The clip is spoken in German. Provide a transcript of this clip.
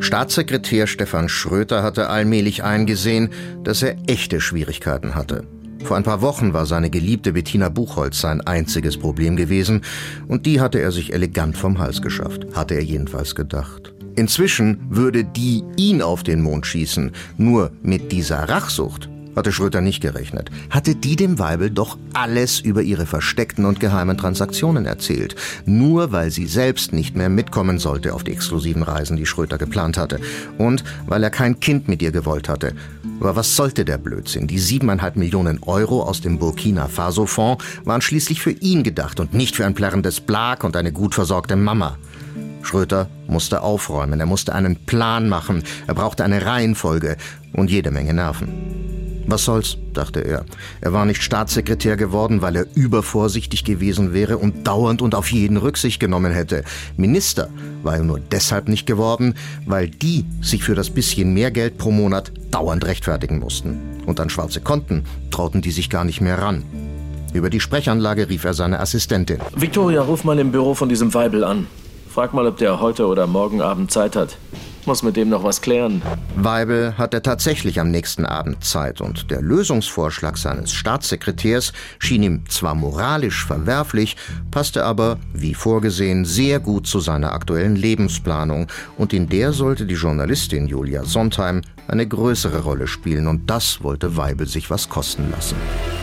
Staatssekretär Stefan Schröter hatte allmählich eingesehen, dass er echte Schwierigkeiten hatte. Vor ein paar Wochen war seine geliebte Bettina Buchholz sein einziges Problem gewesen und die hatte er sich elegant vom Hals geschafft, hatte er jedenfalls gedacht. Inzwischen würde die ihn auf den Mond schießen, nur mit dieser Rachsucht hatte Schröter nicht gerechnet. Hatte die dem Weibel doch alles über ihre versteckten und geheimen Transaktionen erzählt, nur weil sie selbst nicht mehr mitkommen sollte auf die exklusiven Reisen, die Schröter geplant hatte und weil er kein Kind mit ihr gewollt hatte. Aber was sollte der Blödsinn? Die 7,5 Millionen Euro aus dem Burkina-Faso-Fonds waren schließlich für ihn gedacht und nicht für ein plärrendes Blag und eine gut versorgte Mama. Schröter musste aufräumen, er musste einen Plan machen, er brauchte eine Reihenfolge und jede Menge Nerven. Was soll's, dachte er. Er war nicht Staatssekretär geworden, weil er übervorsichtig gewesen wäre und dauernd und auf jeden Rücksicht genommen hätte. Minister war er nur deshalb nicht geworden, weil die sich für das bisschen mehr Geld pro Monat dauernd rechtfertigen mussten. Und an schwarze Konten trauten die sich gar nicht mehr ran. Über die Sprechanlage rief er seine Assistentin. Victoria, ruf mal im Büro von diesem Weibel an. Frag mal, ob der heute oder morgen Abend Zeit hat. Muss mit dem noch was klären. Weibel hatte tatsächlich am nächsten Abend Zeit und der Lösungsvorschlag seines Staatssekretärs schien ihm zwar moralisch verwerflich, passte aber, wie vorgesehen, sehr gut zu seiner aktuellen Lebensplanung und in der sollte die Journalistin Julia Sontheim eine größere Rolle spielen und das wollte Weibel sich was kosten lassen.